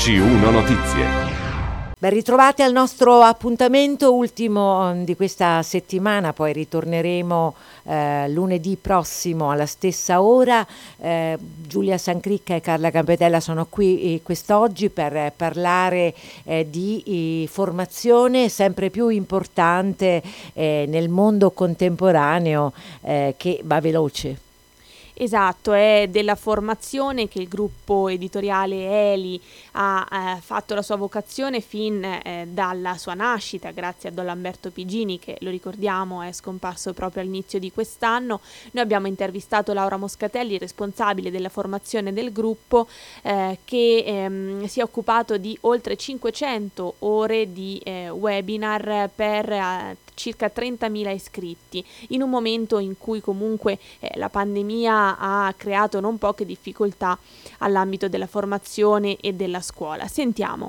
TG1 Notizie. Ben ritrovati al nostro appuntamento ultimo di questa settimana, poi ritorneremo lunedì prossimo alla stessa ora. Giulia Sancricca e Carla Campetella sono qui quest'oggi per parlare di formazione sempre più importante nel mondo contemporaneo che va veloce. Esatto, è della formazione che il gruppo editoriale Eli ha fatto la sua vocazione fin dalla sua nascita, grazie a Don Lamberto Pigini, che lo ricordiamo è scomparso proprio all'inizio di quest'anno. Noi abbiamo intervistato Laura Moscatelli, responsabile della formazione del gruppo, che si è occupato di oltre 500 ore di webinar per circa 30.000 iscritti, in un momento in cui comunque la pandemia ha creato non poche difficoltà all'ambito della formazione e della scuola. Sentiamo.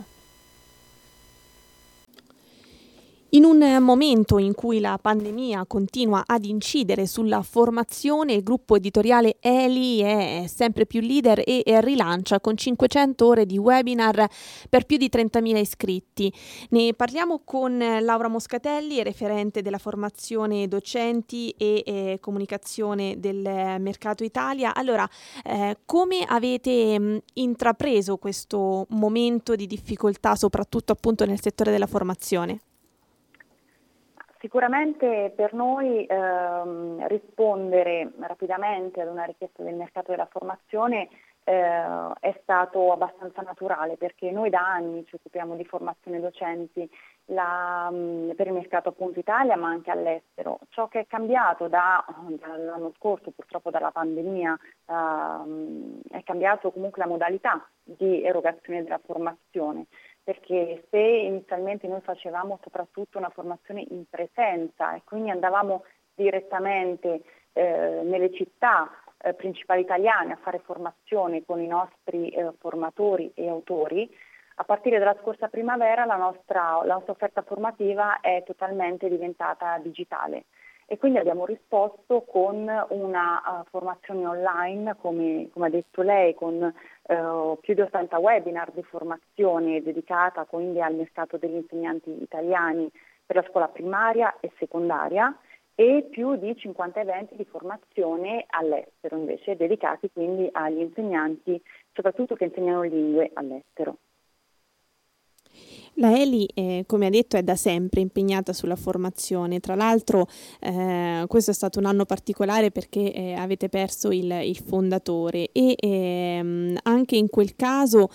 In un momento in cui la pandemia continua ad incidere sulla formazione, il gruppo editoriale Eli è sempre più leader e rilancia con 500 ore di webinar per più di 30.000 iscritti. Ne parliamo con Laura Moscatelli, referente della formazione docenti e comunicazione del Mercato Italia. Allora, come avete intrapreso questo momento di difficoltà, soprattutto appunto nel settore della formazione? Sicuramente per noi rispondere rapidamente ad una richiesta del mercato della formazione è stato abbastanza naturale, perché noi da anni ci occupiamo di formazione docenti per il mercato appunto Italia, ma anche all'estero. Ciò che è cambiato dall'anno scorso, purtroppo dalla pandemia, è cambiato comunque la modalità di erogazione della formazione. Perché se inizialmente noi facevamo soprattutto una formazione in presenza e quindi andavamo direttamente nelle città principali italiane a fare formazione con i nostri formatori e autori, a partire dalla scorsa primavera la nostra offerta formativa è totalmente diventata digitale. E quindi abbiamo risposto con una formazione online, come ha detto lei, con più di 80 webinar di formazione dedicata quindi al mercato degli insegnanti italiani per la scuola primaria e secondaria, e più di 50 eventi di formazione all'estero invece, dedicati quindi agli insegnanti, soprattutto che insegnano lingue all'estero. La Eli, come ha detto, è da sempre impegnata sulla formazione. Tra l'altro questo è stato un anno particolare perché avete perso il fondatore e anche in quel caso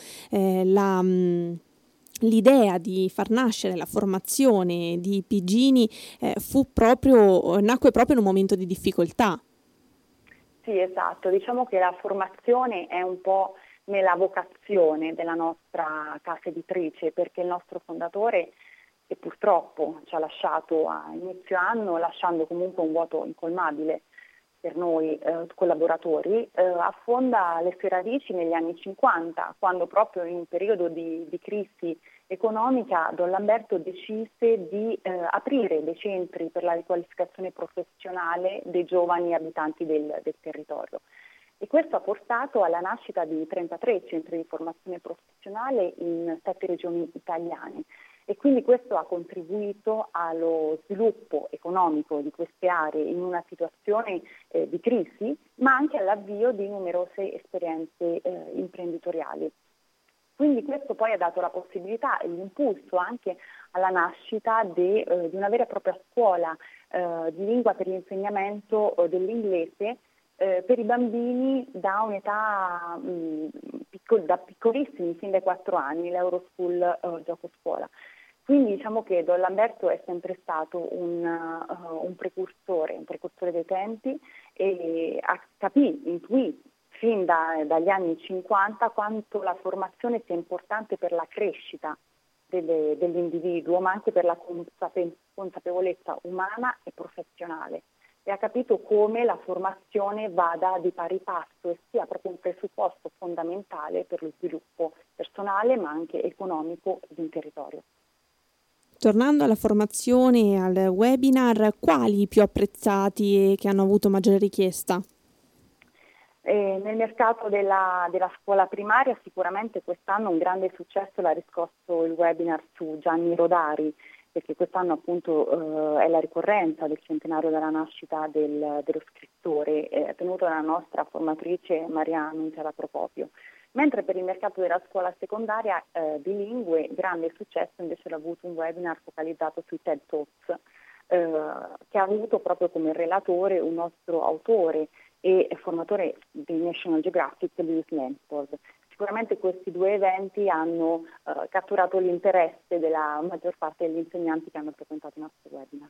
l'idea di far nascere la formazione di Pigini nacque proprio in un momento di difficoltà. Sì, esatto. Diciamo che la formazione è un po' nella vocazione della nostra casa editrice, perché il nostro fondatore, che purtroppo ci ha lasciato a inizio anno, lasciando comunque un vuoto incolmabile per noi collaboratori, affonda le sue radici negli anni 50, quando proprio in un periodo di crisi economica Don Lamberto decise di aprire dei centri per la riqualificazione professionale dei giovani abitanti del territorio. E questo ha portato alla nascita di 33 centri di formazione professionale in 7 regioni italiane, e quindi questo ha contribuito allo sviluppo economico di queste aree in una situazione di crisi, ma anche all'avvio di numerose esperienze imprenditoriali. Quindi questo poi ha dato la possibilità e l'impulso anche alla nascita di una vera e propria scuola di lingua per l'insegnamento dell'inglese per i bambini da un'età da piccolissimi, fin dai 4 anni, l'Euroschool Gioco Scuola. Quindi diciamo che Don Lamberto è sempre stato un precursore dei tempi, e intuì fin dagli anni 50 quanto la formazione sia importante per la crescita dell'individuo, ma anche per la consapevolezza umana e professionale. E ha capito come la formazione vada di pari passo e sia proprio un presupposto fondamentale per lo sviluppo personale ma anche economico di un territorio. Tornando alla formazione e al webinar, quali i più apprezzati e che hanno avuto maggiore richiesta? Nel mercato della scuola primaria sicuramente quest'anno un grande successo l'ha riscosso il webinar su Gianni Rodari, perché quest'anno appunto è la ricorrenza del centenario della nascita dello scrittore, tenuto dalla nostra formatrice Maria Annunziata Procopio. Mentre per il mercato della scuola secondaria bilingue, grande successo invece l'ha avuto un webinar focalizzato sui TED Talks, che ha avuto proprio come relatore un nostro autore e formatore di National Geographic, Lewis Lansford. Sicuramente questi due eventi hanno catturato l'interesse della maggior parte degli insegnanti che hanno frequentato i nostri webinar.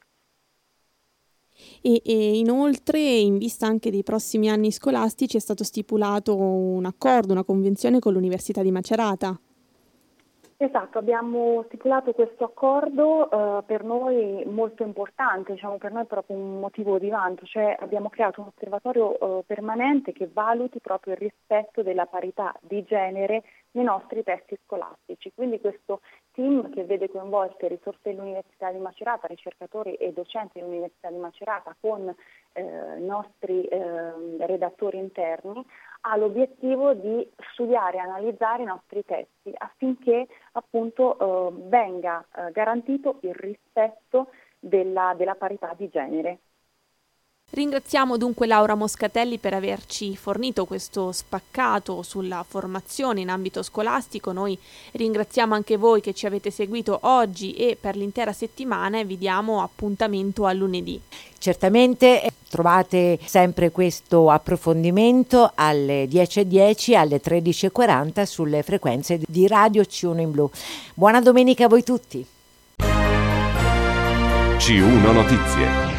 E inoltre, in vista anche dei prossimi anni scolastici, è stato stipulato un accordo, una convenzione con l'Università di Macerata. Esatto, abbiamo stipulato questo accordo per noi molto importante, diciamo per noi è proprio un motivo di vanto, cioè abbiamo creato un osservatorio permanente che valuti proprio il rispetto della parità di genere nei nostri testi scolastici. Quindi questo team che vede coinvolte risorse dell'Università di Macerata, ricercatori e docenti dell'Università di Macerata con i nostri redattori interni, ha l'obiettivo di studiare e analizzare i nostri testi affinché appunto venga garantito il rispetto della parità di genere. Ringraziamo dunque Laura Moscatelli per averci fornito questo spaccato sulla formazione in ambito scolastico. Noi ringraziamo anche voi che ci avete seguito oggi e per l'intera settimana e vi diamo appuntamento a lunedì. Certamente trovate sempre questo approfondimento alle 10:10, alle 13:40 sulle frequenze di Radio C1 in Blu. Buona domenica a voi tutti. C1 Notizie.